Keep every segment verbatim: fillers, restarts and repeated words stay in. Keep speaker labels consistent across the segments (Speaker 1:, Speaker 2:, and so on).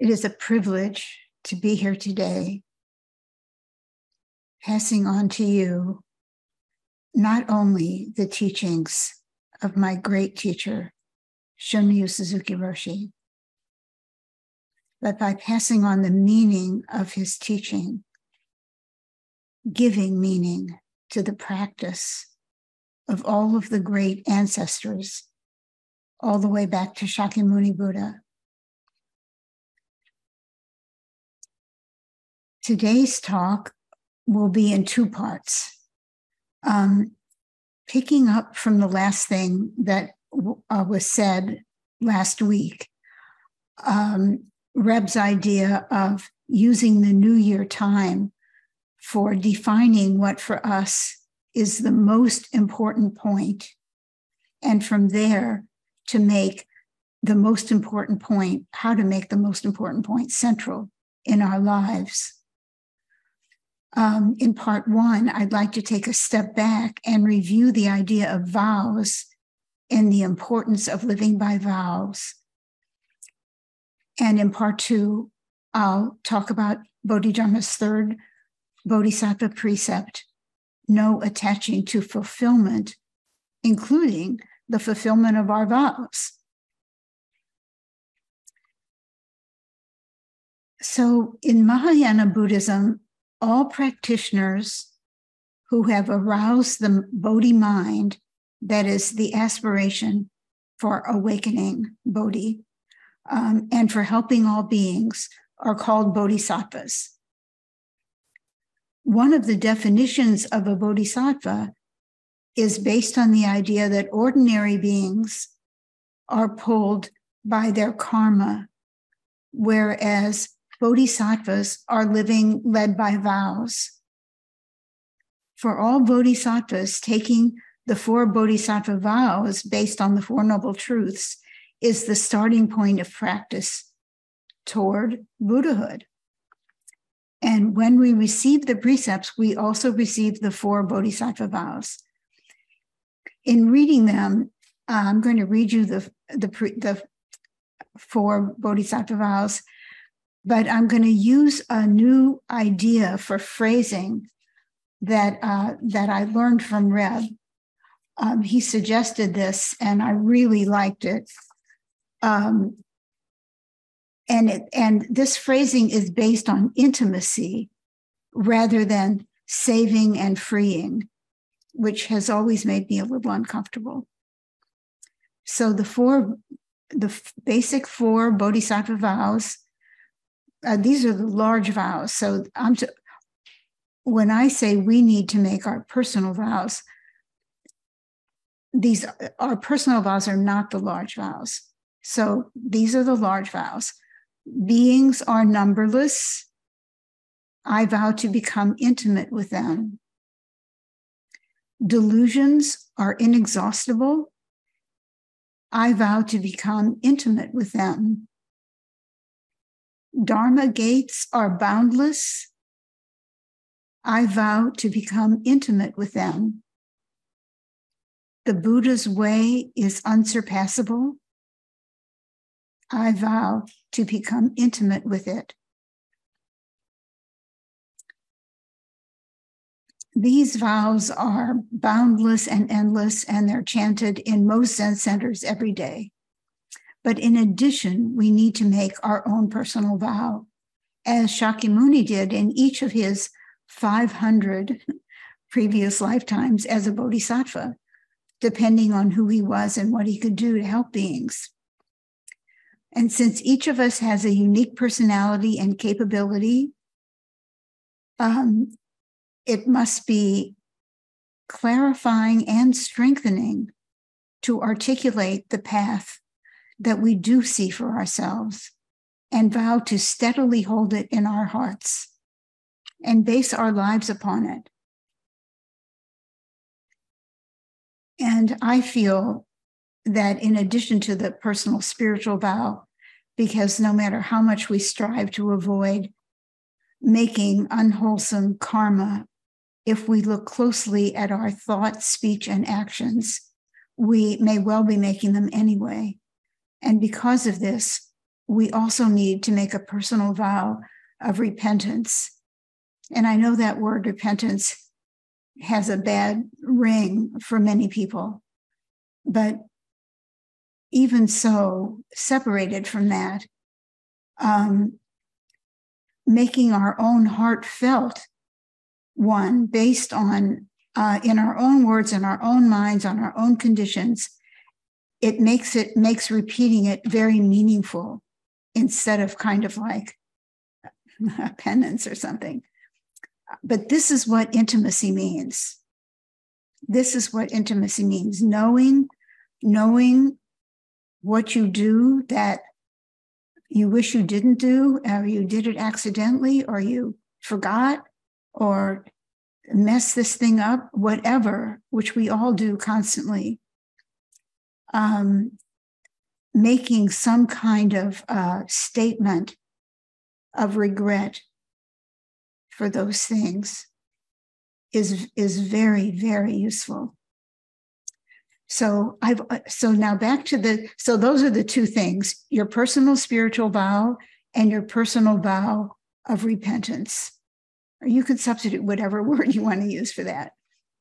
Speaker 1: It is a privilege to be here today, passing on to you not only the teachings of my great teacher, Shunryu Suzuki Roshi, but by passing on the meaning of his teaching, giving meaning to the practice of all of the great ancestors, all the way back to Shakyamuni Buddha. Today's talk will be in two parts. Um, picking up from the last thing that uh, was said last week, um, Reb's idea of using the New Year time for defining what for us is the most important point, and from there to make the most important point, how to make the most important point central in our lives. Um, in part one, I'd like to take a step back and review the idea of vows and the importance of living by vows. And in part two, I'll talk about Bodhidharma's third Bodhisattva precept, no attaching to fulfillment, including the fulfillment of our vows. So in Mahayana Buddhism, all practitioners who have aroused the Bodhi mind, that is the aspiration for awakening Bodhi, um, and for helping all beings, are called bodhisattvas. One of the definitions of a bodhisattva is based on the idea that ordinary beings are pulled by their karma, whereas bodhisattvas are living led by vows. For all bodhisattvas, taking the four bodhisattva vows based on the Four Noble Truths is the starting point of practice toward Buddhahood. And when we receive the precepts, we also receive the four bodhisattva vows. In reading them, uh, I'm going to read you the, the, pre, the four bodhisattva vows, but I'm going to use a new idea for phrasing that, uh, that I learned from Reb. Um, he suggested this, and I really liked it. Um, and, it. And this phrasing is based on intimacy rather than saving and freeing, which has always made me a little uncomfortable. So the four, the basic four bodhisattva vows, Uh, these are the large vows. So I'm to, when I say we need to make our personal vows, these our personal vows are not the large vows. So these are the large vows. Beings are numberless. I vow to become intimate with them. Delusions are inexhaustible. I vow to become intimate with them. Dharma gates are boundless. I vow to become intimate with them. The Buddha's way is unsurpassable. I vow to become intimate with it. These vows are boundless and endless, and they're chanted in most Zen centers every day. But in addition, we need to make our own personal vow, as Shakyamuni did in each of his five hundred previous lifetimes as a bodhisattva, depending on who he was and what he could do to help beings. And since each of us has a unique personality and capability, um, it must be clarifying and strengthening to articulate the path that we do see for ourselves and vow to steadily hold it in our hearts and base our lives upon it. And I feel that in addition to the personal spiritual vow, because no matter how much we strive to avoid making unwholesome karma, if we look closely at our thoughts, speech, and actions, we may well be making them anyway. And because of this, we also need to make a personal vow of repentance. And I know that word repentance has a bad ring for many people, but even so, separated from that, um, making our own heartfelt one based on, uh, in our own words, in our own minds, on our own conditions, it makes it makes repeating it very meaningful instead of kind of like a penance or something. But this is what intimacy means. This is what intimacy means. Knowing, knowing what you do that you wish you didn't do, or you did it accidentally, or you forgot, or mess this thing up, whatever, which we all do constantly. Um, making some kind of uh, statement of regret for those things is, is very, very useful. So I've so now back to the, so those are the two things, your personal spiritual vow and your personal vow of repentance. Or you can substitute whatever word you want to use for that,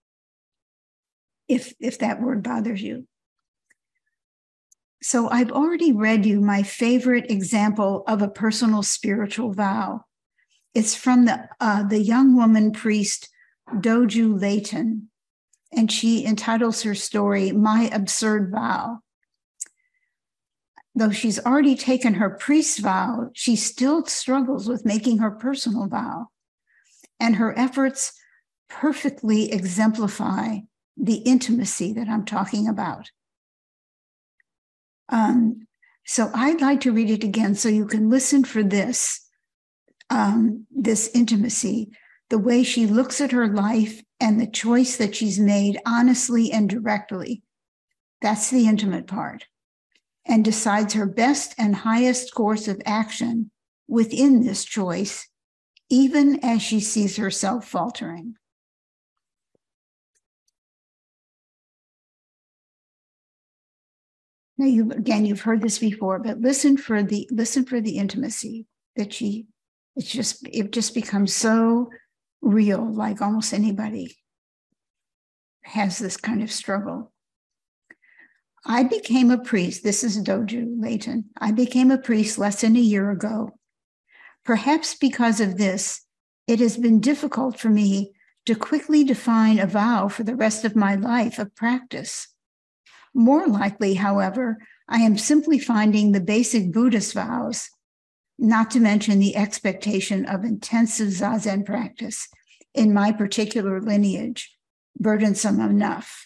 Speaker 1: if, if that word bothers you. So I've already read you my favorite example of a personal spiritual vow. It's from the, uh, the young woman priest, Doju Layton, and she entitles her story, My Absurd Vow. Though she's already taken her priest vow, she still struggles with making her personal vow. And her efforts perfectly exemplify the intimacy that I'm talking about. Um, so I'd like to read it again so you can listen for this, um, this intimacy, the way she looks at her life and the choice that she's made honestly and directly. That's the intimate part. And decides her best and highest course of action within this choice, even as she sees herself faltering. Now, you again, you've heard this before, but listen for the listen for the intimacy that she. It's just it just becomes so real, like almost anybody has this kind of struggle. I became a priest. This is Doju Layton. I became a priest less than a year ago. Perhaps because of this, it has been difficult for me to quickly define a vow for the rest of my life of practice. More likely, however, I am simply finding the basic Buddhist vows, not to mention the expectation of intensive Zazen practice in my particular lineage, burdensome enough.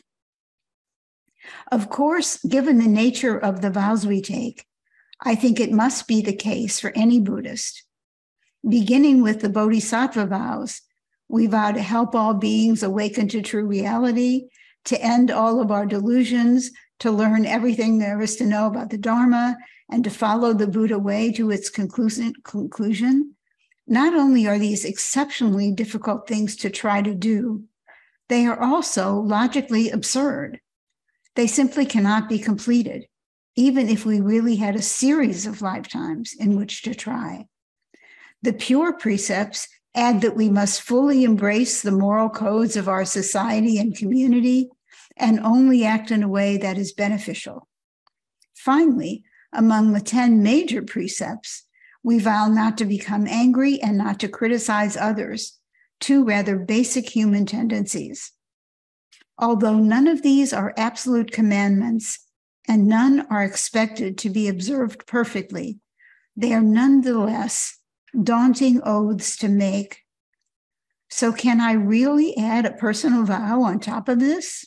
Speaker 1: Of course, given the nature of the vows we take, I think it must be the case for any Buddhist. Beginning with the Bodhisattva vows, we vow to help all beings awaken to true reality, to end all of our delusions, to learn everything there is to know about the Dharma, and to follow the Buddha way to its conclusion. conclusion. Not only are these exceptionally difficult things to try to do, they are also logically absurd. They simply cannot be completed, even if we really had a series of lifetimes in which to try. The pure precepts add that we must fully embrace the moral codes of our society and community and only act in a way that is beneficial. Finally, among the ten major precepts, we vow not to become angry and not to criticize others, two rather basic human tendencies. Although none of these are absolute commandments and none are expected to be observed perfectly, they are nonetheless daunting oaths to make. So can I really add a personal vow on top of this?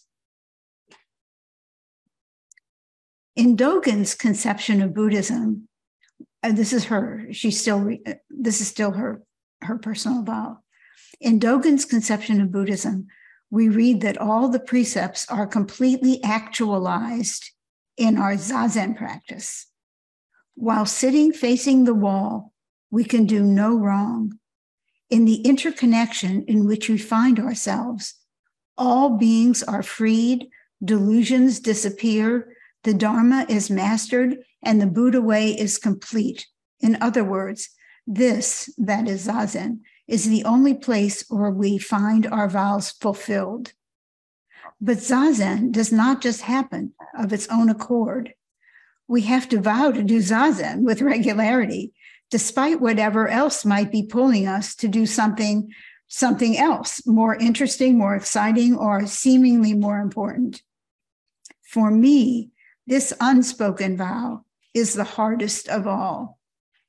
Speaker 1: In Dogen's conception of Buddhism, and this is her, she's still, this is still her, her personal vow. In Dogen's conception of Buddhism, we read that all the precepts are completely actualized in our Zazen practice. While sitting facing the wall, we can do no wrong. In the interconnection in which we find ourselves, all beings are freed, delusions disappear, the Dharma is mastered, and the Buddha way is complete. In other words, this, that is Zazen, is the only place where we find our vows fulfilled. But Zazen does not just happen of its own accord. We have to vow to do Zazen with regularity, despite whatever else might be pulling us to do something, something else, more interesting, more exciting, or seemingly more important. For me, this unspoken vow is the hardest of all.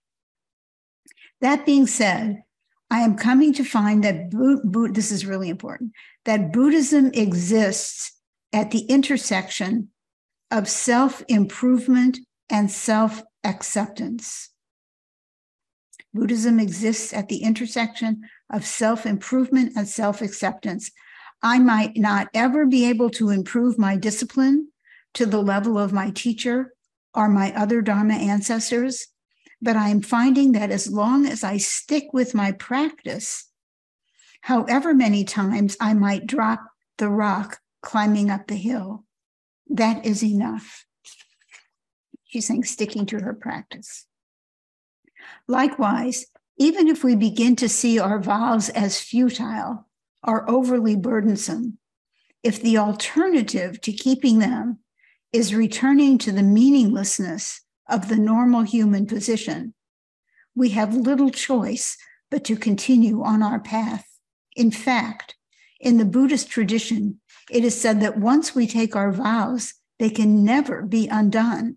Speaker 1: That being said, I am coming to find that, Bu- Bu- this is really important, that Buddhism exists at the intersection of self-improvement and self-acceptance. Buddhism exists at the intersection of self-improvement and self-acceptance. I might not ever be able to improve my discipline to the level of my teacher or my other Dharma ancestors, but I am finding that as long as I stick with my practice, however many times I might drop the rock climbing up the hill, that is enough. She's saying sticking to her practice. Likewise, even if we begin to see our vows as futile or overly burdensome, if the alternative to keeping them is returning to the meaninglessness of the normal human position, we have little choice but to continue on our path. In fact, in the Buddhist tradition, it is said that once we take our vows, they can never be undone.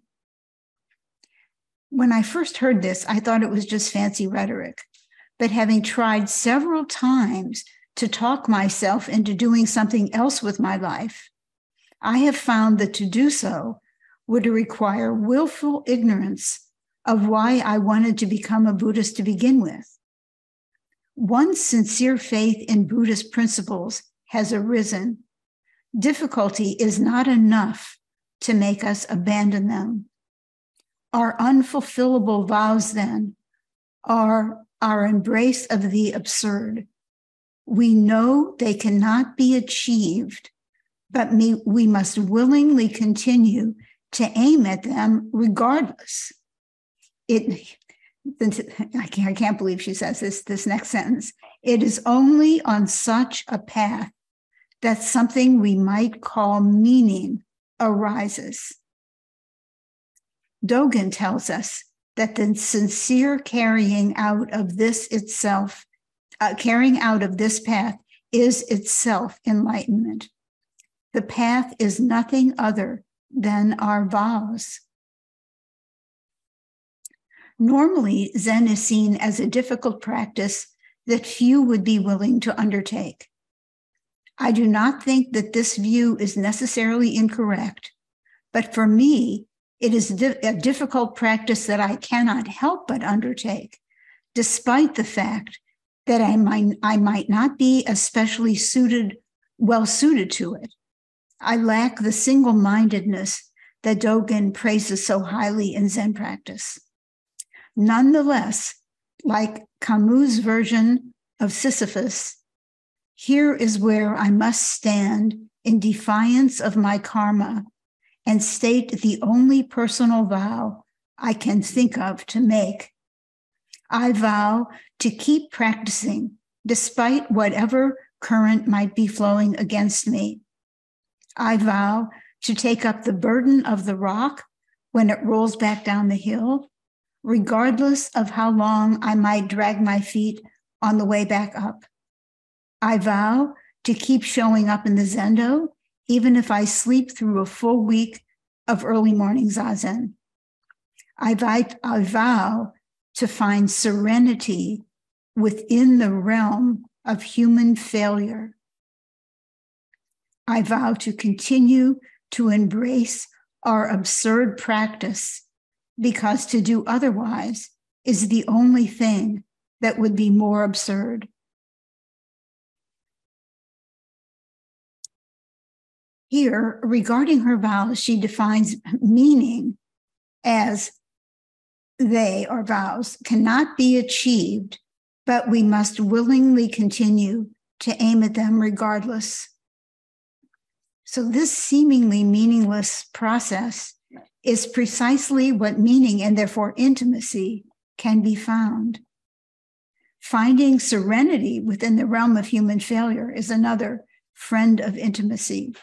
Speaker 1: When I first heard this, I thought it was just fancy rhetoric. But having tried several times to talk myself into doing something else with my life, I have found that to do so would require willful ignorance of why I wanted to become a Buddhist to begin with. Once sincere faith in Buddhist principles has arisen, difficulty is not enough to make us abandon them. Our unfulfillable vows, then, are our embrace of the absurd. We know they cannot be achieved, but we must willingly continue to aim at them regardless. It, I can't, I can't believe she says this, this next sentence. It is only on such a path that something we might call meaning arises. Dogen tells us that the sincere carrying out of this itself, uh, carrying out of this path is itself enlightenment. The path is nothing other than our vows. Normally, Zen is seen as a difficult practice that few would be willing to undertake. I do not think that this view is necessarily incorrect, but for me, it is a difficult practice that I cannot help but undertake, despite the fact that I might, I might not be especially suited, well suited to it. I lack the single-mindedness that Dogen praises so highly in Zen practice. Nonetheless, like Camus' version of Sisyphus, here is where I must stand in defiance of my karma and state the only personal vow I can think of to make. I vow to keep practicing despite whatever current might be flowing against me. I vow to take up the burden of the rock when it rolls back down the hill, regardless of how long I might drag my feet on the way back up. I vow to keep showing up in the Zendo, even if I sleep through a full week of early morning Zazen. I vow, I vow to find serenity within the realm of human failure. I vow to continue to embrace our absurd practice, because to do otherwise is the only thing that would be more absurd. Here, regarding her vows, she defines meaning as they, or vows, cannot be achieved, but we must willingly continue to aim at them regardless. So this seemingly meaningless process is precisely what meaning and therefore intimacy can be found. Finding serenity within the realm of human failure is another friend of intimacy.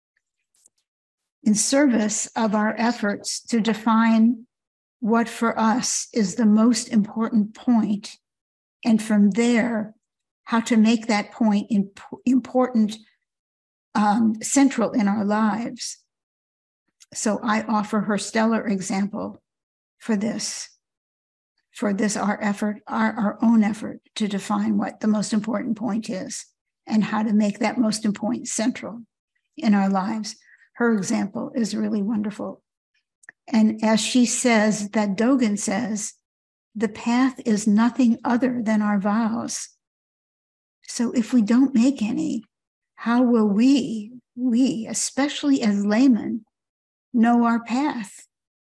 Speaker 1: In service of our efforts to define what for us is the most important point, and from there, how to make that point imp- important, um, central in our lives. So I offer her stellar example for this, for this, our effort, our, our own effort to define what the most important point is and how to make that most important point central in our lives. Her example is really wonderful. And as she says, that Dogen says, the path is nothing other than our vows. So if we don't make any, how will we, we, especially as laymen, know our path?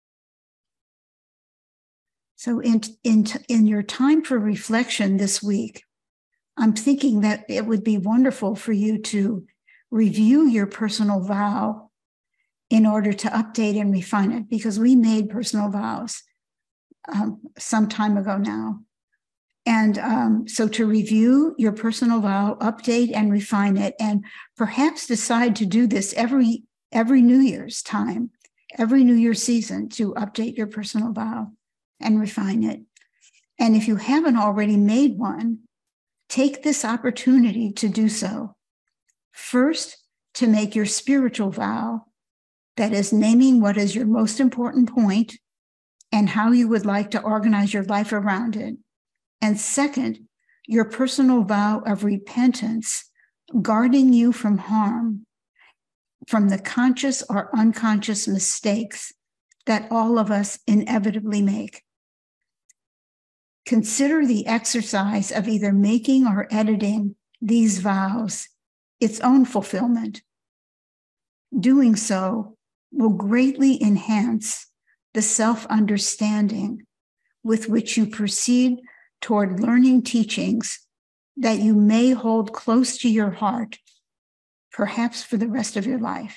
Speaker 1: So in, in, in your time for reflection this week, I'm thinking that it would be wonderful for you to review your personal vow in order to update and refine it, because we made personal vows um, some time ago now. And um, so to review your personal vow, update and refine it, and perhaps decide to do this every, every New Year's time, every New Year's season, to update your personal vow and refine it. And if you haven't already made one, take this opportunity to do so. First, to make your spiritual vow, that is naming what is your most important point and how you would like to organize your life around it. And second, your personal vow of repentance, guarding you from harm, from the conscious or unconscious mistakes that all of us inevitably make. Consider the exercise of either making or editing these vows its own fulfillment. Doing so will greatly enhance the self-understanding with which you proceed toward learning teachings that you may hold close to your heart, perhaps for the rest of your life.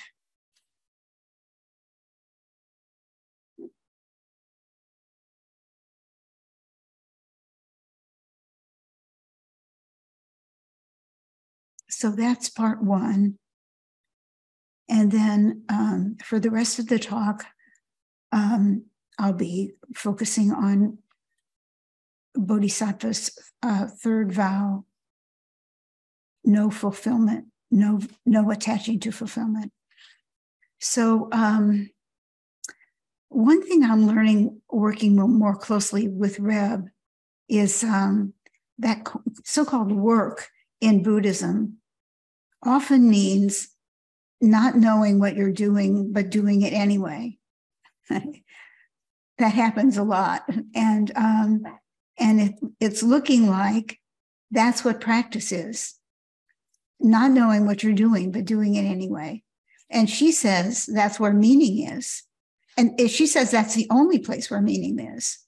Speaker 1: So that's part one. And then um, for the rest of the talk, um, I'll be focusing on Bodhisattva's uh, third vow, no fulfillment, no, no attaching to fulfillment. So um, one thing I'm learning working more closely with Reb is um, that so-called work in Buddhism often means not knowing what you're doing, but doing it anyway. That happens a lot. And, um, and it, it's looking like that's what practice is. Not knowing what you're doing, but doing it anyway. And she says that's where meaning is. And she says that's the only place where meaning is.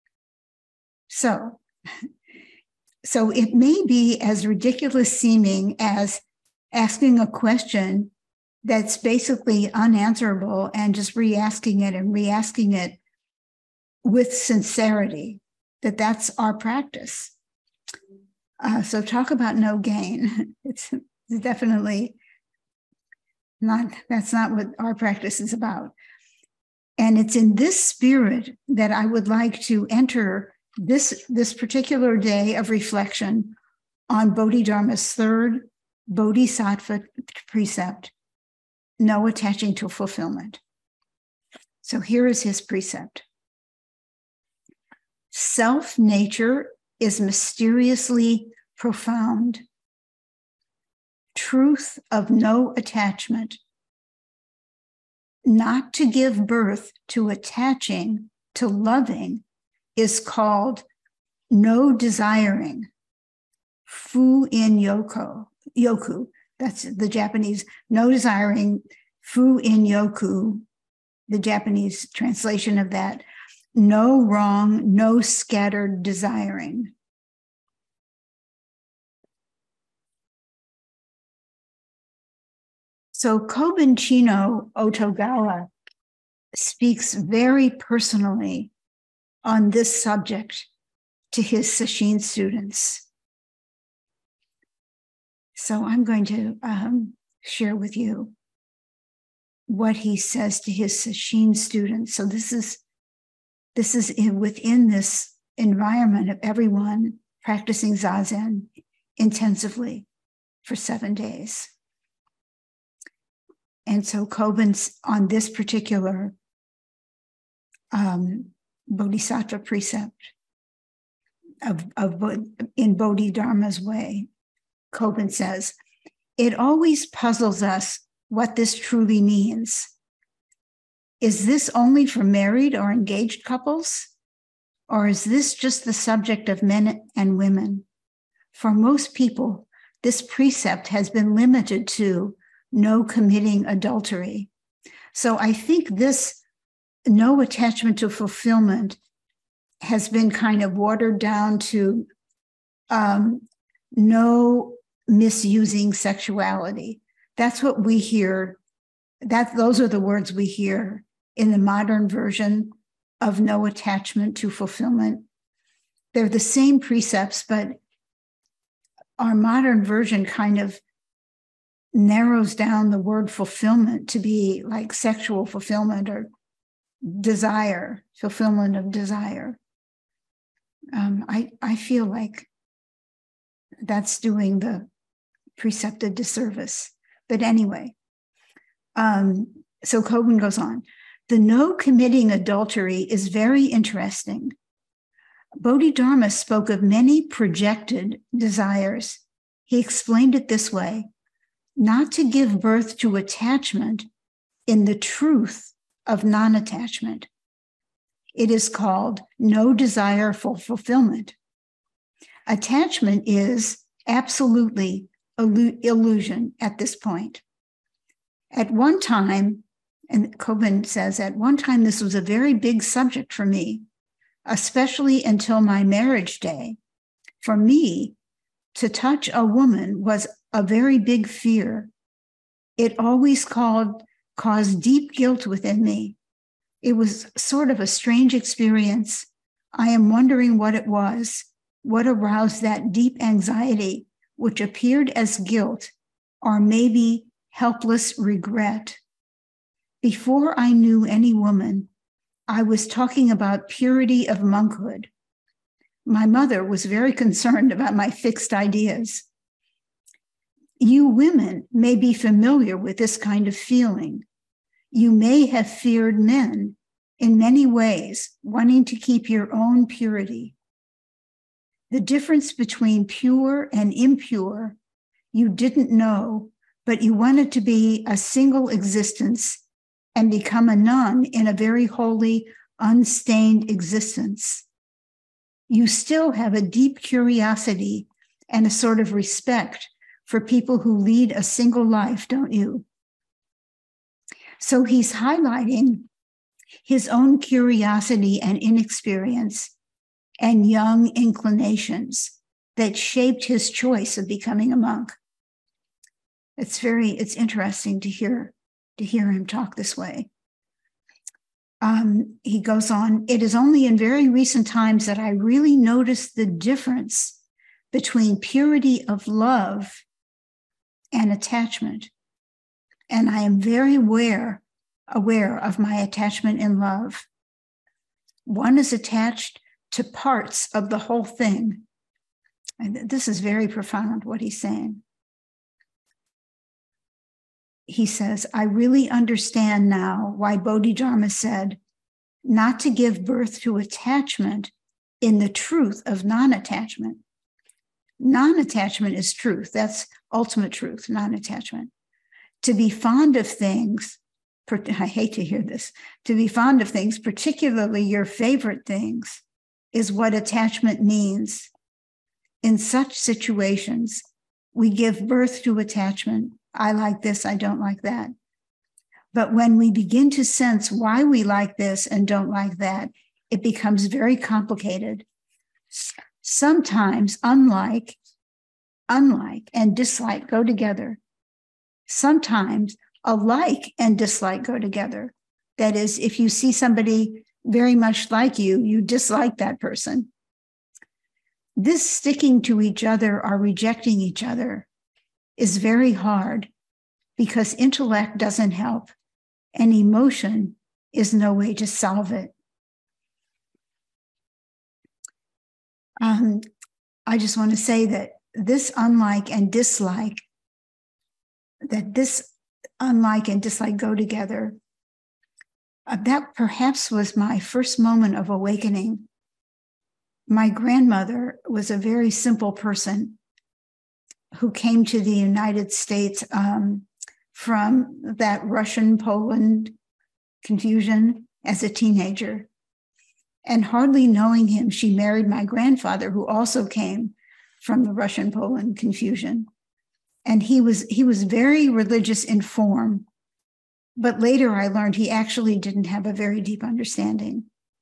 Speaker 1: So, so it may be as ridiculous seeming as asking a question that's basically unanswerable and just re-asking it and re-asking it with sincerity, that that's our practice. Uh, so talk about no gain. It's definitely not, that's not what our practice is about. And it's in this spirit that I would like to enter this, this particular day of reflection on Bodhidharma's third Bodhisattva precept, no attaching to fulfillment. So here is his precept. Self-nature is mysteriously profound. Truth of no attachment. Not to give birth to attaching, to loving, is called no desiring. Fu in yoko, yoku. That's the Japanese, no desiring, fu in yoku, the Japanese translation of that. No wrong, no scattered desiring. So Kobun Chino Otogawa speaks very personally on this subject to his Sesshin students. So I'm going to um, share with you what he says to his Sesshin students. So this is this is in, within this environment of everyone practicing Zazen intensively for seven days. And so Kobun's on this particular um, Bodhisattva precept of, of in Bodhidharma's way, Kobun says, it always puzzles us what this truly means. Is this only for married or engaged couples? Or is this just the subject of men and women? For most people, this precept has been limited to no committing adultery. So I think this no attachment to fulfillment has been kind of watered down to um, no misusing sexuality. That's what we hear. That those are the words we hear in the modern version of no attachment to fulfillment. They're the same precepts, but our modern version kind of narrows down the word fulfillment to be like sexual fulfillment or desire, fulfillment of desire. Um, I, I feel like that's doing the precept a disservice. But anyway, um, so Kobun goes on. The no committing adultery is very interesting. Bodhidharma spoke of many projected desires. He explained it this way: not to give birth to attachment in the truth of non-attachment. It is called no desire for fulfillment. Attachment is absolutely illusion at this point. At one time, and Kobun says, at one time this was a very big subject for me, especially until my marriage day. For me, to touch a woman was a very big fear. It always called, caused deep guilt within me. It was sort of a strange experience. I am wondering what it was, what aroused that deep anxiety, which appeared as guilt or maybe helpless regret. Before I knew any woman, I was talking about purity of monkhood. My mother was very concerned about my fixed ideas. You women may be familiar with this kind of feeling. You may have feared men in many ways, wanting to keep your own purity. The difference between pure and impure, you didn't know, but you wanted to be a single existence and become a nun in a very holy, unstained existence. You still have a deep curiosity and a sort of respect for people who lead a single life, don't you? So he's highlighting his own curiosity and inexperience and young inclinations that shaped his choice of becoming a monk. It's very, it's interesting to hear, to hear him talk this way. Um, he goes on, it is only in very recent times that I really noticed the difference between purity of love and attachment. And I am very aware, aware of my attachment in love. One is attached to parts of the whole thing. And this is very profound, what he's saying. He says, I really understand now why Bodhidharma said not to give birth to attachment in the truth of non-attachment. Non-attachment is truth. That's ultimate truth, non-attachment. To be fond of things, I hate to hear this, to be fond of things, particularly your favorite things, is what attachment means. In such situations, we give birth to attachment. I like this, I don't like that. But when we begin to sense why we like this and don't like that, it becomes very complicated. Sometimes unlike, unlike and dislike go together. Sometimes alike and dislike go together. That is, if you see somebody very much like you, you dislike that person. This sticking to each other or rejecting each other is very hard because intellect doesn't help and emotion is no way to solve it. Um, I just want to say that this unlike and dislike, that this unlike and dislike go together. Uh, that perhaps was my first moment of awakening. My grandmother was a very simple person who came to the United States um, from that Russian-Poland confusion as a teenager. And hardly knowing him, she married my grandfather, who also came from the Russian-Poland confusion. And he was, he was very religious in form, but later I learned he actually didn't have a very deep understanding.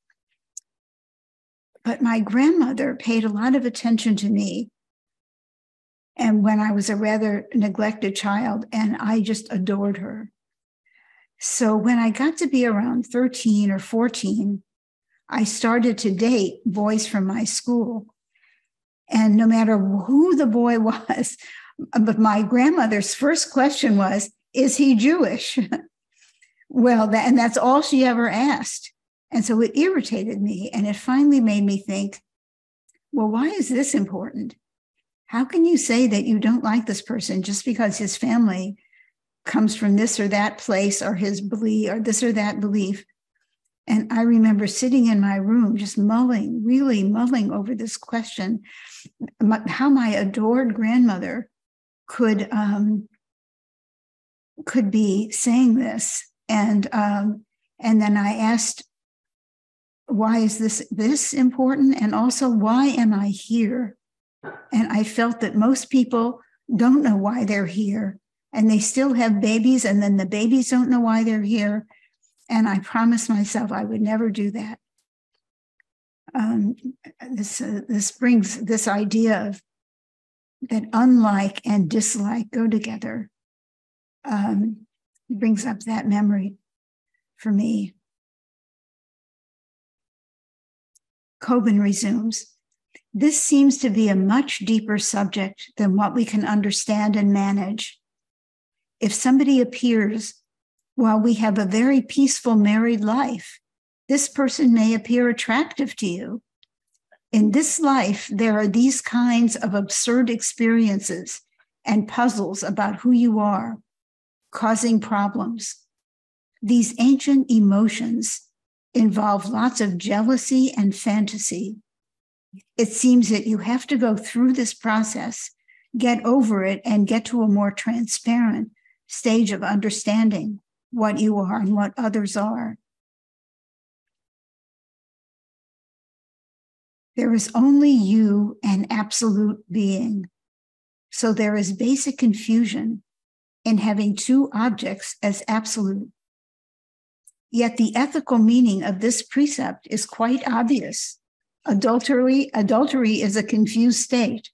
Speaker 1: But my grandmother paid a lot of attention to me, and when I was a rather neglected child, and I just adored her. So when I got to be around thirteen or fourteen, I started to date boys from my school. And no matter who the boy was, but my grandmother's first question was, is he Jewish? Well, that, and that's all she ever asked. And so it irritated me. And it finally made me think, well, why is this important? How can you say that you don't like this person just because his family comes from this or that place or his belief or this or that belief? And I remember sitting in my room, just mulling, really mulling over this question, how my adored grandmother could, um, could be saying this. And, um, and then I asked, why is this, this important? And also, why am I here? And I felt that most people don't know why they're here. And they still have babies, and then the babies don't know why they're here. And I promised myself I would never do that. Um, this, uh, this brings this idea of that unlike and dislike go together. Um, it brings up that memory for me. Kobun resumes. This seems to be a much deeper subject than what we can understand and manage. If somebody appears while we have a very peaceful married life, this person may appear attractive to you. In this life, there are these kinds of absurd experiences and puzzles about who you are, causing problems. These ancient emotions involve lots of jealousy and fantasy. It seems that you have to go through this process, get over it, and get to a more transparent stage of understanding what you are and what others are. There is only you and absolute being. So there is basic confusion in having two objects as absolute. Yet the ethical meaning of this precept is quite obvious. Adultery, adultery is a confused state.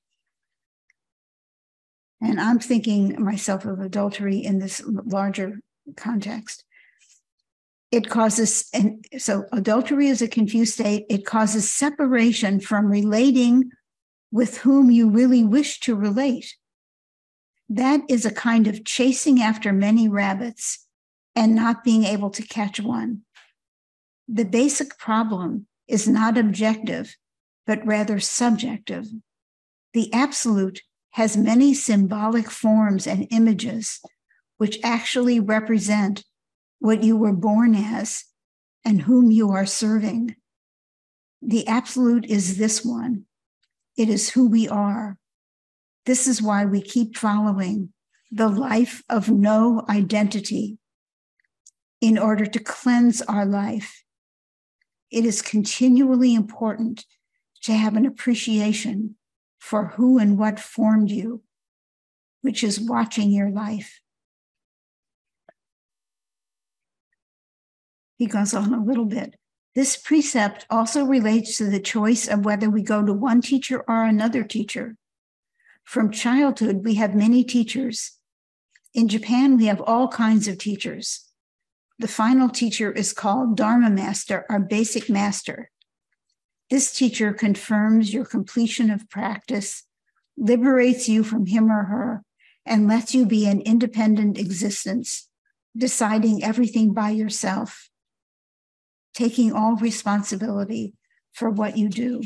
Speaker 1: And I'm thinking myself of adultery in this larger context. It causes, and so adultery is a confused state. It causes separation from relating with whom you really wish to relate. That is a kind of chasing after many rabbits and not being able to catch one. The basic problem is not objective, but rather subjective. The absolute has many symbolic forms and images which actually represent what you were born as and whom you are serving. The absolute is this one. It is who we are. This is why we keep following the life of no identity in order to cleanse our life. It is continually important to have an appreciation for who and what formed you, which is watching your life. He goes on a little bit. This precept also relates to the choice of whether we go to one teacher or another teacher. From childhood, we have many teachers. In Japan, we have all kinds of teachers. The final teacher is called Dharma Master, our basic master. This teacher confirms your completion of practice, liberates you from him or her, and lets you be an independent existence, deciding everything by yourself, taking all responsibility for what you do.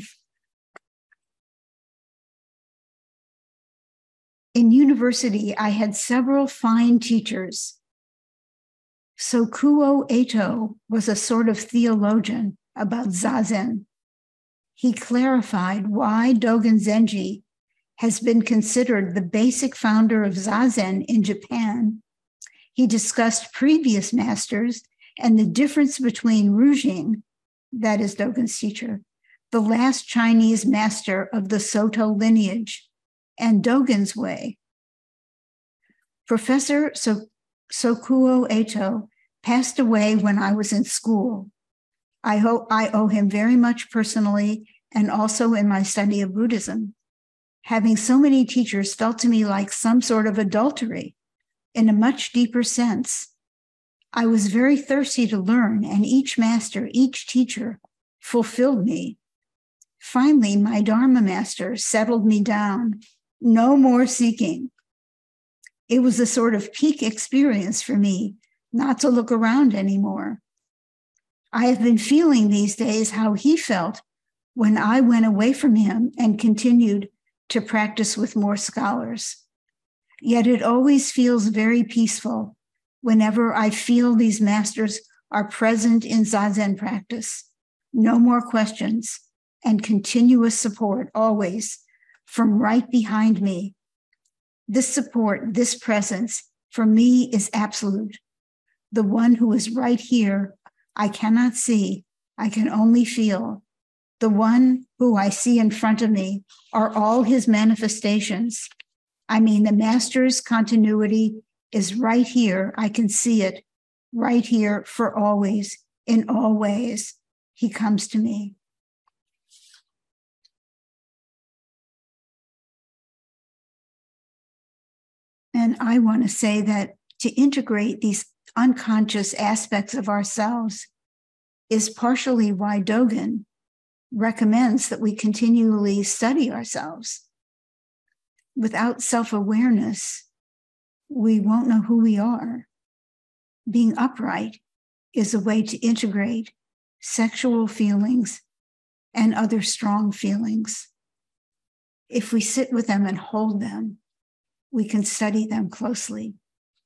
Speaker 1: In university, I had several fine teachers. Sokuo Eto was a sort of theologian about Zazen. He clarified why Dogen Zenji has been considered the basic founder of Zazen in Japan. He discussed previous masters and the difference between Rujing, that is Dogen's teacher, the last Chinese master of the Soto lineage, and Dogen's way. Professor so- Sokuo Eto passed away when I was in school. I, ho- I owe him very much personally and also in my study of Buddhism. Having so many teachers felt to me like some sort of adultery in a much deeper sense. I was very thirsty to learn, and each master, each teacher fulfilled me. Finally, my Dharma master settled me down. No more seeking. It was a sort of peak experience for me, not to look around anymore. I have been feeling these days how he felt when I went away from him and continued to practice with more scholars. Yet it always feels very peaceful whenever I feel these masters are present in Zazen practice. No more questions and continuous support always from right behind me. This support, this presence, for me is absolute. The one who is right here, I cannot see, I can only feel. The one who I see in front of me are all his manifestations. I mean, the master's continuity is right here. I can see it right here for always, in all ways. He comes to me. And I want to say that to integrate these unconscious aspects of ourselves is partially why Dogen recommends that we continually study ourselves. Without self-awareness, we won't know who we are. Being upright is a way to integrate sexual feelings and other strong feelings. If we sit with them and hold them, we can study them closely.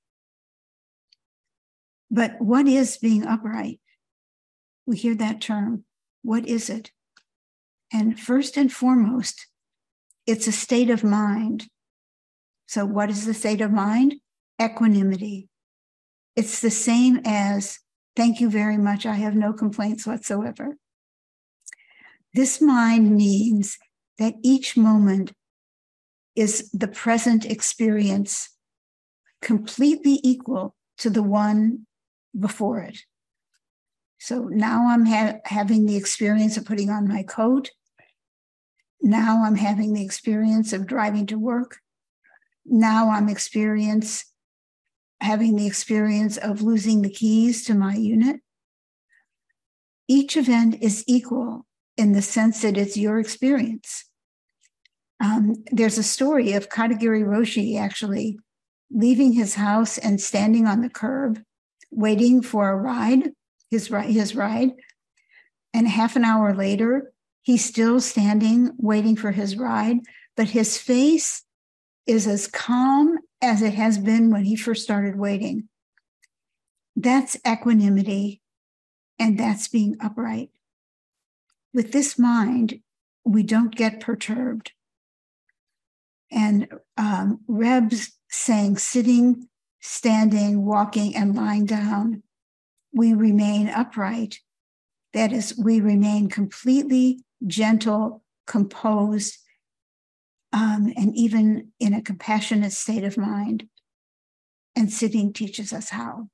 Speaker 1: But what is being upright? We hear that term. What is it? And first and foremost, it's a state of mind. So what is the state of mind? Equanimity. It's the same as, thank you very much, I have no complaints whatsoever. This mind means that each moment is the present experience completely equal to the one before it. So now I'm ha- having the experience of putting on my coat. Now I'm having the experience of driving to work. Now I'm experience having the experience of losing the keys to my unit. Each event is equal in the sense that it's your experience. Um, there's a story of Katagiri Roshi actually leaving his house and standing on the curb, waiting for a ride, his, his ride. And half an hour later, he's still standing, waiting for his ride, but his face is as calm as it has been when he first started waiting. That's equanimity, and that's being upright. With this mind, we don't get perturbed. And um, Reb's saying sitting, standing, walking, and lying down, we remain upright. That is, we remain completely gentle, composed, um, and even in a compassionate state of mind. And sitting teaches us how.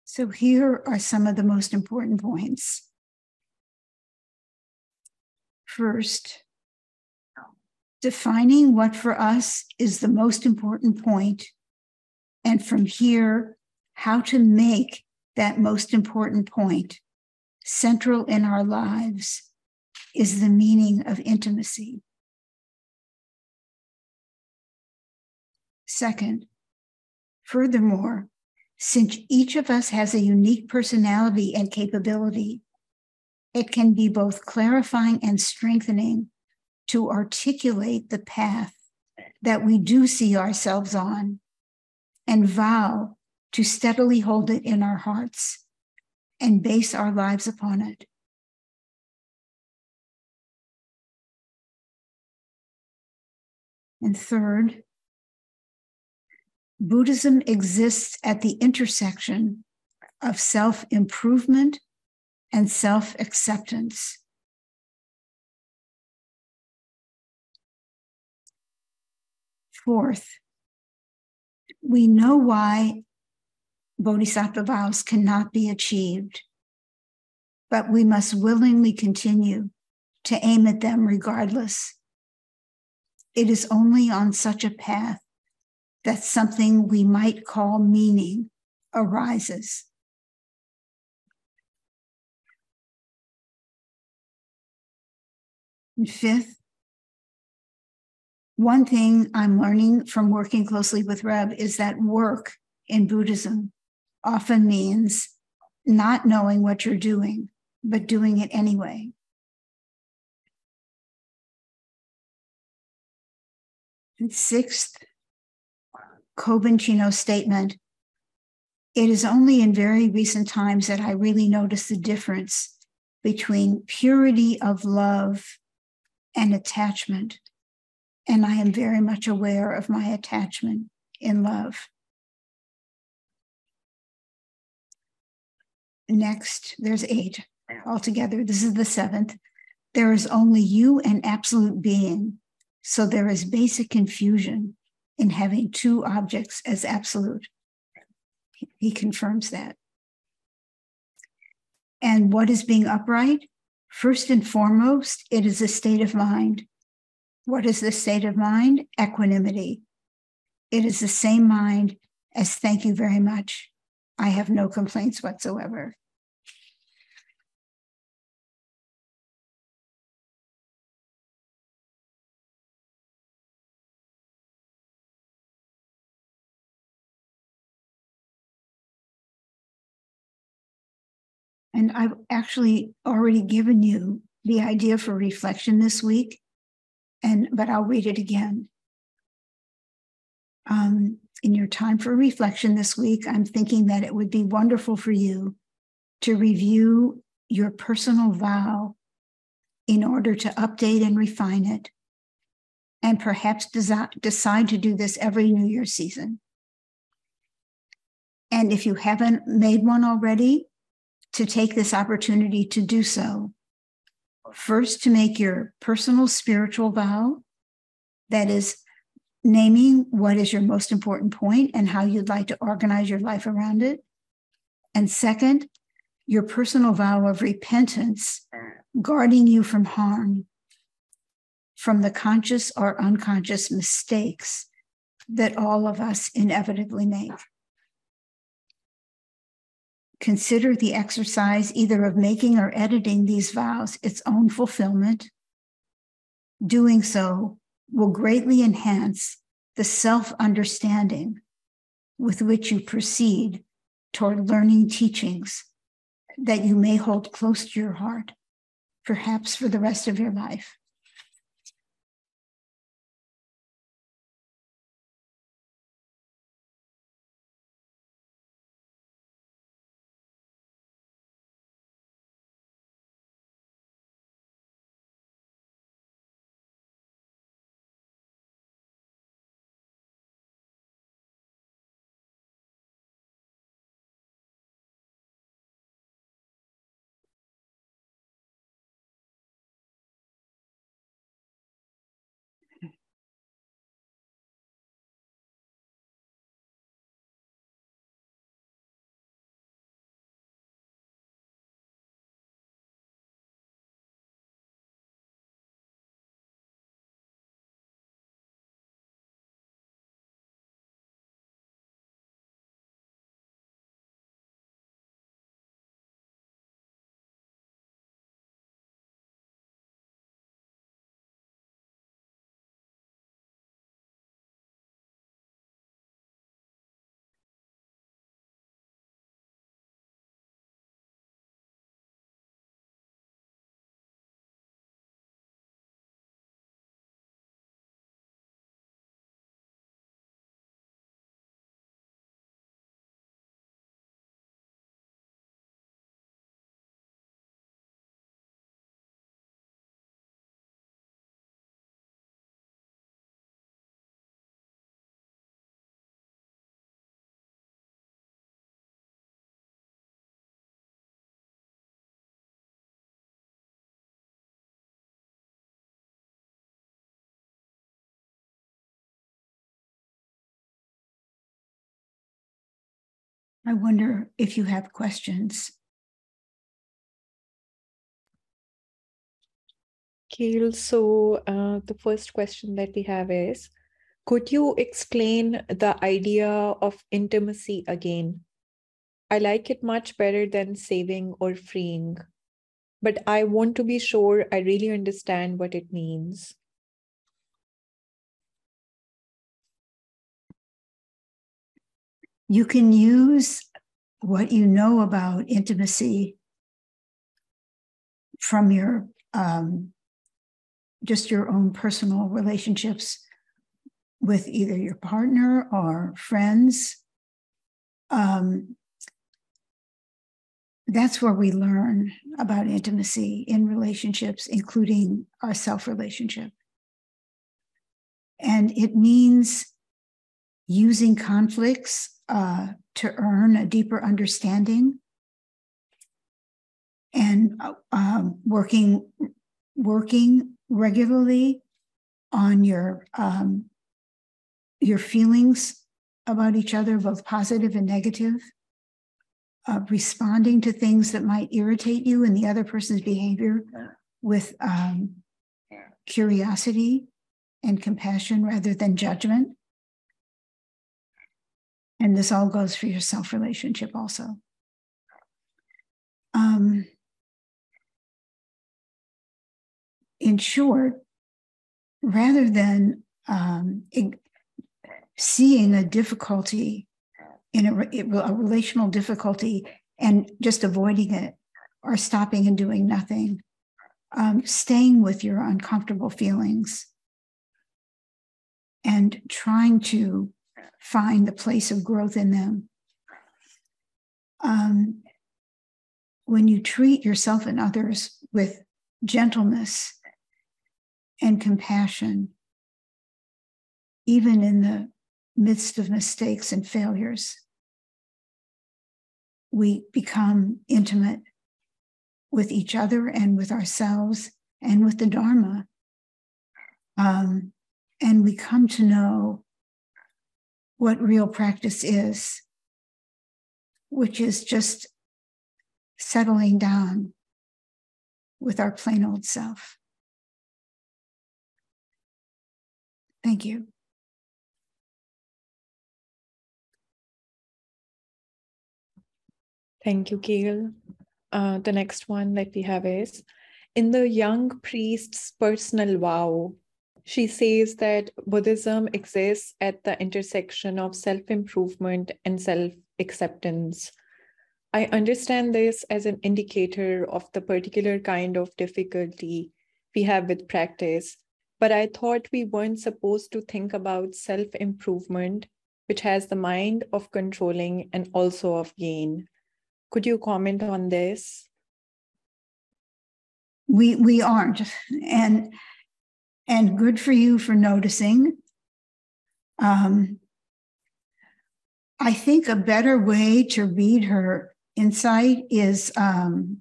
Speaker 1: So here are some of the most important points. First, defining what for us is the most important point, and from here, how to make that most important point central in our lives is the meaning of intimacy. Second, furthermore, since each of us has a unique personality and capability, it can be both clarifying and strengthening to articulate the path that we do see ourselves on and vow to steadily hold it in our hearts and base our lives upon it. And third, Buddhism exists at the intersection of self-improvement and self-acceptance. Fourth, we know why Bodhisattva vows cannot be achieved, but we must willingly continue to aim at them regardless. It is only on such a path that something we might call meaning arises. And fifth, one thing I'm learning from working closely with Reb is that work in Buddhism often means not knowing what you're doing, but doing it anyway. And sixth, Kobun Chino's statement, it is only in very recent times that I really noticed the difference between purity of love and attachment. And I am very much aware of my attachment in love. Next, there's eight altogether. This is the seventh. There is only you and absolute being. So there is basic confusion in having two objects as absolute. He confirms that. And what is being upright? First and foremost, it is a state of mind. What is the state of mind? Equanimity. It is the same mind as thank you very much. I have no complaints whatsoever. And I've actually already given you the idea for reflection this week, and but I'll read it again. Um, in your time for reflection this week, I'm thinking that it would be wonderful for you to review your personal vow in order to update and refine it, and perhaps desi- decide to do this every New Year season. And if you haven't made one already, to take this opportunity to do so. First, to make your personal spiritual vow, that is, naming what is your most important point and how you'd like to organize your life around it. And second, your personal vow of repentance, guarding you from harm, from the conscious or unconscious mistakes that all of us inevitably make. Consider the exercise either of making or editing these vows its own fulfillment. Doing so will greatly enhance the self-understanding with which you proceed toward learning teachings that you may hold close to your heart, perhaps for the rest of your life. I wonder if you have questions.
Speaker 2: Kale, so uh, the first question that we have is, could you explain the idea of intimacy again? I like it much better than saving or freeing, but I want to be sure I really understand what it means.
Speaker 1: You can use what you know about intimacy from your um, just your own personal relationships with either your partner or friends. Um, that's where we learn about intimacy in relationships, including our self-relationship. And it means using conflicts uh, to earn a deeper understanding and uh, um, working, working regularly on your um, your feelings about each other, both positive and negative, uh, responding to things that might irritate you and the other person's behavior with um, curiosity and compassion rather than judgment. And this all goes for your self-relationship also. Um, in short, rather than um, ig- seeing a difficulty in a, a relational difficulty and just avoiding it or stopping and doing nothing, um, staying with your uncomfortable feelings and trying to find the place of growth in them. Um, when you treat yourself and others with gentleness and compassion, even in the midst of mistakes and failures, we become intimate with each other and with ourselves and with the Dharma. Um, and we come to know what real practice is, which is just settling down with our plain old self. Thank you.
Speaker 2: Thank you, Kale. Uh, the next one that we have is, in the young priest's personal vow, she says that Buddhism exists at the intersection of self-improvement and self-acceptance. I understand this as an indicator of the particular kind of difficulty we have with practice, but I thought we weren't supposed to think about self-improvement, which has the mind of controlling and also of gain. Could you comment on this?
Speaker 1: We we aren't, and and good for you for noticing. Um, I think a better way to read her insight is um,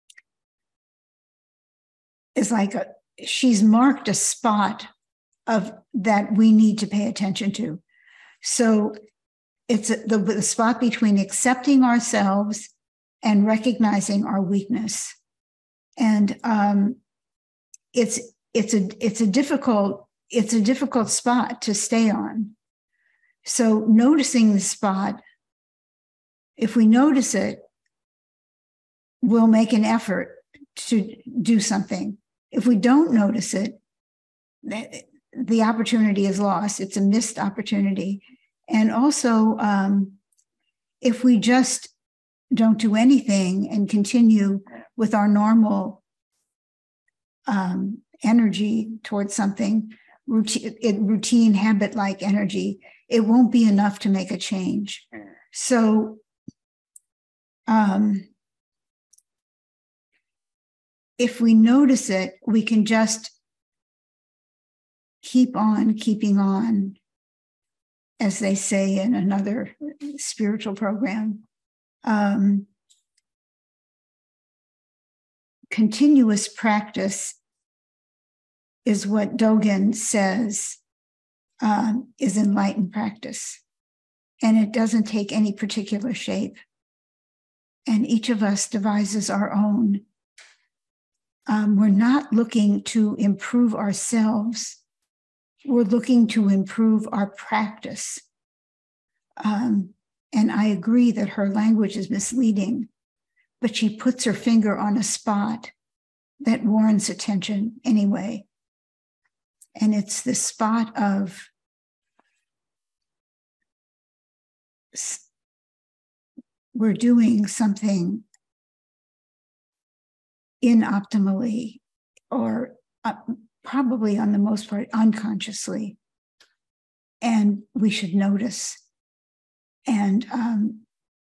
Speaker 1: is like a, she's marked a spot of that we need to pay attention to. So it's a, the, the spot between accepting ourselves and recognizing our weakness. And um, it's it's a it's a difficult it's a difficult spot to stay on. So noticing the spot, if we notice it, we'll make an effort to do something. If we don't notice it, the opportunity is lost. It's a missed opportunity. And also, um, if we just don't do anything and continue with our normal um, energy towards something, routine, routine habit-like energy, it won't be enough to make a change. So um, if we notice it, we can just keep on keeping on, as they say in another spiritual program. Um, continuous practice is what Dogen says um, is enlightened practice. and it doesn't take any particular shape. And each of us devises our own. Um, we're not looking to improve ourselves. We're looking to improve our practice. Um, and I agree that her language is misleading, but she puts her finger on a spot that warrants attention anyway. And it's the spot of we're doing something inoptimally, or uh, probably on the most part unconsciously, and we should notice and um,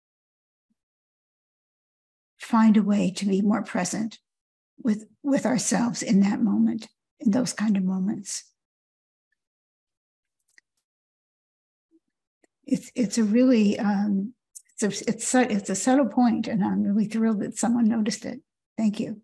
Speaker 1: find a way to be more present with with ourselves in that moment, in those kind of moments. It's it's a really um, it's a, it's it's a subtle point, and I'm really thrilled that someone noticed it. Thank you.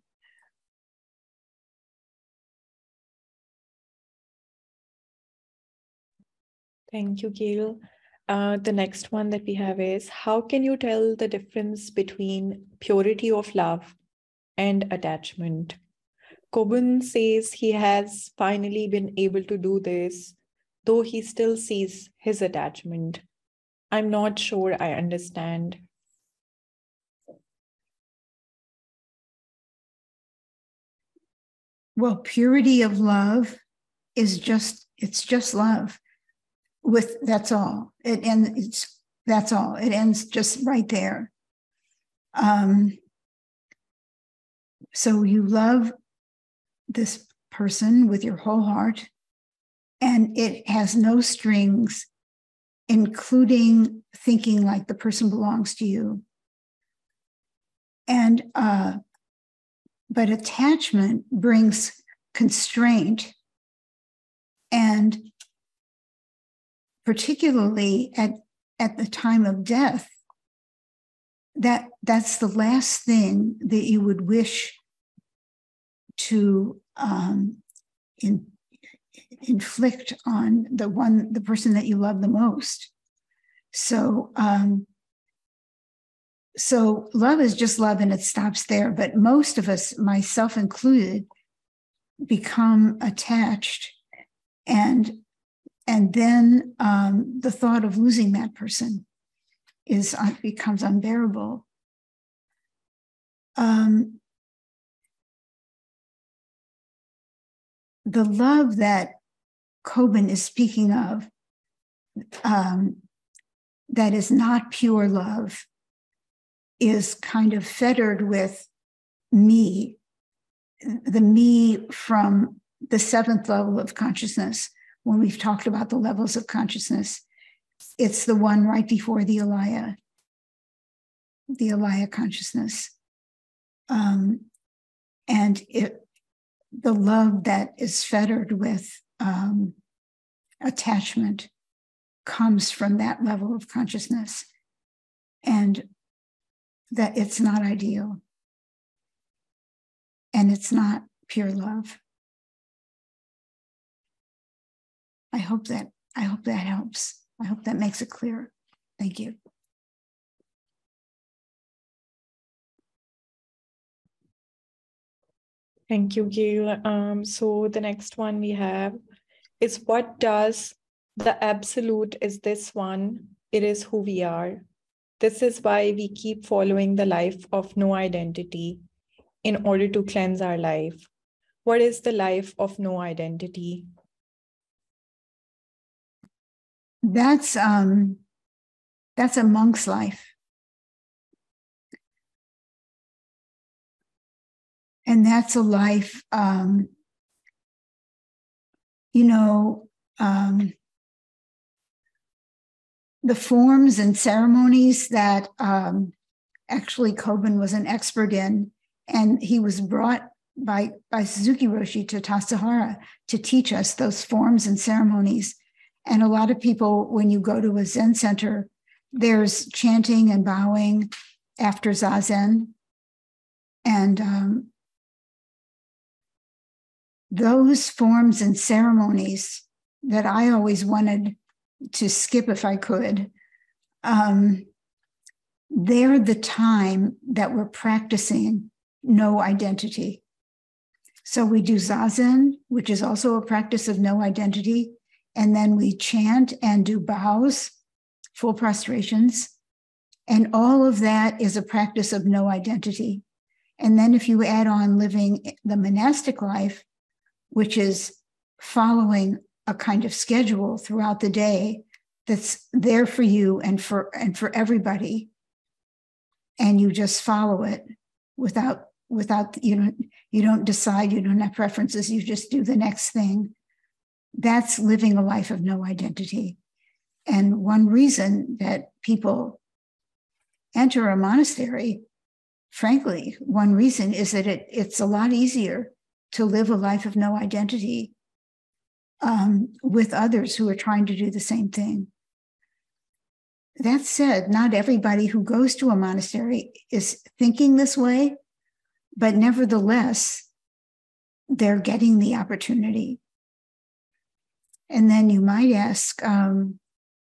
Speaker 2: Thank you, Gail. Uh, the next one that we have is, how can you tell the difference between purity of love and attachment? Kobun says he has finally been able to do this, though he still sees his attachment. I'm not sure I understand.
Speaker 1: Well, purity of love is just, it's just love. With, that's all. It and it's, that's all. It ends just right there. Um, so you love this person with your whole heart, and it has no strings, including thinking like the person belongs to you. And uh, but attachment brings constraint, and particularly at, at the time of death, that that's the last thing that you would wish to um, in, inflict on the one, the person that you love the most. So, um, so love is just love, and it stops there. But most of us, myself included, become attached, and and then um, the thought of losing that person is uh, becomes unbearable. Um, the love that Kobun is speaking of, um, that is not pure love, is kind of fettered with me, the me from the seventh level of consciousness. When we've talked about the levels of consciousness, it's the one right before the Alaya, the Alaya consciousness. Um, and it, the love that is fettered with um, attachment comes from that level of consciousness, and that it's not ideal, and it's not pure love. I hope that, I hope that helps. I hope that makes it clear. Thank you.
Speaker 2: Thank you, Gail. Um, so the next one we have is, what does the absolute is this one? It is who we are. This is why we keep following the life of no identity in order to cleanse our life. What is the life of no identity?
Speaker 1: That's um, that's a monk's life. And that's a life, um, you know, um, the forms and ceremonies that um, actually Kobun was an expert in, and he was brought by, by Suzuki Roshi to Tassajara to teach us those forms and ceremonies. And a lot of people, when you go to a Zen center, there's chanting and bowing after Zazen. And um, those forms and ceremonies that I always wanted to skip if I could, um, they're the time that we're practicing no identity. So we do zazen, which is also a practice of no identity. And then we chant and do bows, full prostrations. And all of that is a practice of no identity. And then if you add on living the monastic life, which is following a kind of schedule throughout the day that's there for you and for and for everybody, and you just follow it without without you don't you don't decide, you don't have preferences, you just do the next thing. That's living a life of no identity. And one reason that people enter a monastery, frankly, one reason is that it, it's a lot easier to live a life of no identity um, with others who are trying to do the same thing. That said, not everybody who goes to a monastery is thinking this way, but nevertheless, they're getting the opportunity. And then you might ask, um,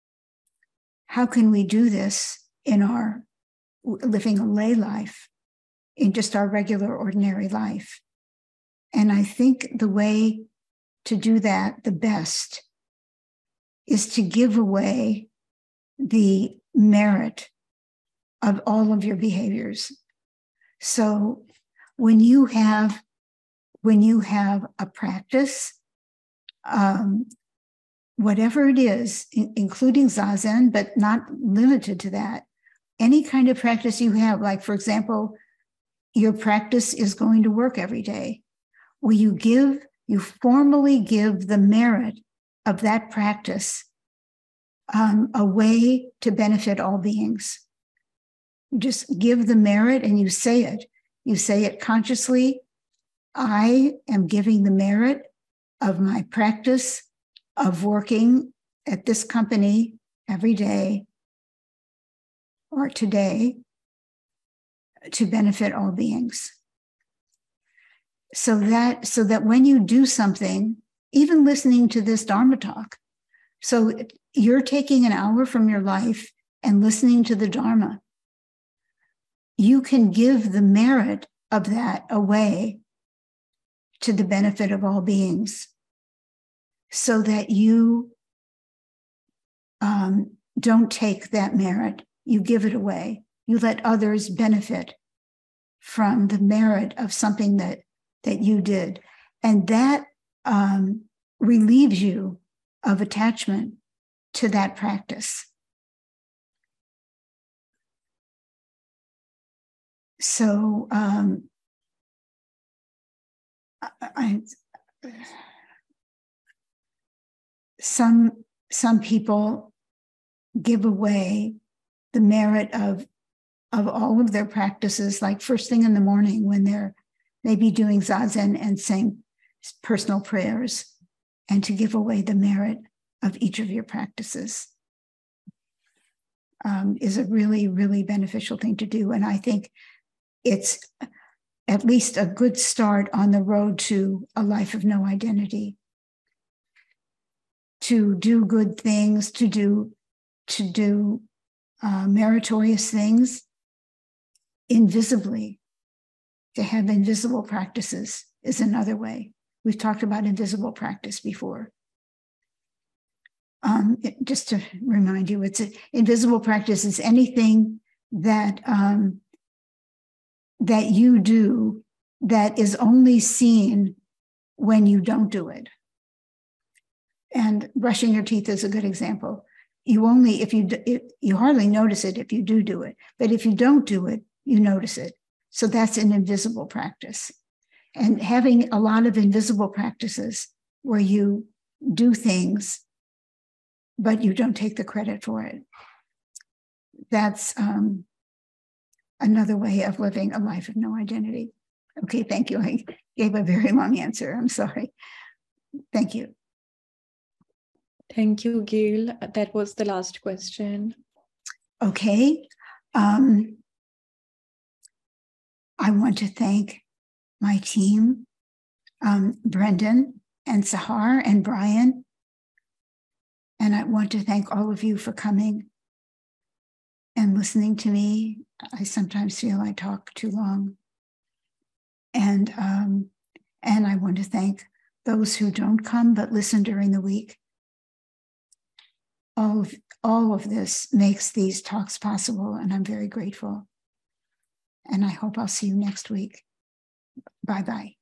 Speaker 1: how can we do this in our living a lay life, in just our regular, ordinary life? And I think the way to do that the best is to give away the merit of all of your behaviors. So when you have, when you have a practice, um, whatever it is, in, including zazen, but not limited to that, any kind of practice you have, like, for example, your practice is going to work every day. Will you give, you formally give the merit of that practice um, a way to benefit all beings. You just give the merit and you say it. You say it consciously. I am giving the merit of my practice of working at this company every day or today to benefit all beings. So that, so that when you do something, even listening to this Dharma talk, so you're taking an hour from your life and listening to the Dharma, you can give the merit of that away to the benefit of all beings, so that you um, don't take that merit, you give it away. You let others benefit from the merit of something that, that you did. And that um, relieves you of attachment to that practice. So um, I, some, some people give away the merit of, of all of their practices, like first thing in the morning when they're maybe doing zazen and saying personal prayers, and to give away the merit of each of your practices um, is a really, really beneficial thing to do. And I think it's at least a good start on the road to a life of no identity. To do good things, to do, to do uh, meritorious things invisibly, to have invisible practices is another way. We've talked about invisible practice before. Um, it, just to remind you, it's a, invisible practice is anything that um, that you do that is only seen when you don't do it. And brushing your teeth is a good example. You only, if you, if, you hardly notice it if you do do it, but if you don't do it, you notice it. So that's an invisible practice. And having a lot of invisible practices where you do things, but you don't take the credit for it, that's um, another way of living a life of no identity. Okay, thank you. I gave a very long answer. I'm sorry. Thank you.
Speaker 2: Thank you, Gail. That was the last question.
Speaker 1: Okay. Um, I want to thank my team, um, Brendan and Sahar and Brian. And I want to thank all of you for coming. and listening to me. I sometimes feel I talk too long. And, um, and I want to thank those who don't come but listen during the week. All of, all of this makes these talks possible, and I'm very grateful. And I hope I'll see you next week. Bye-bye.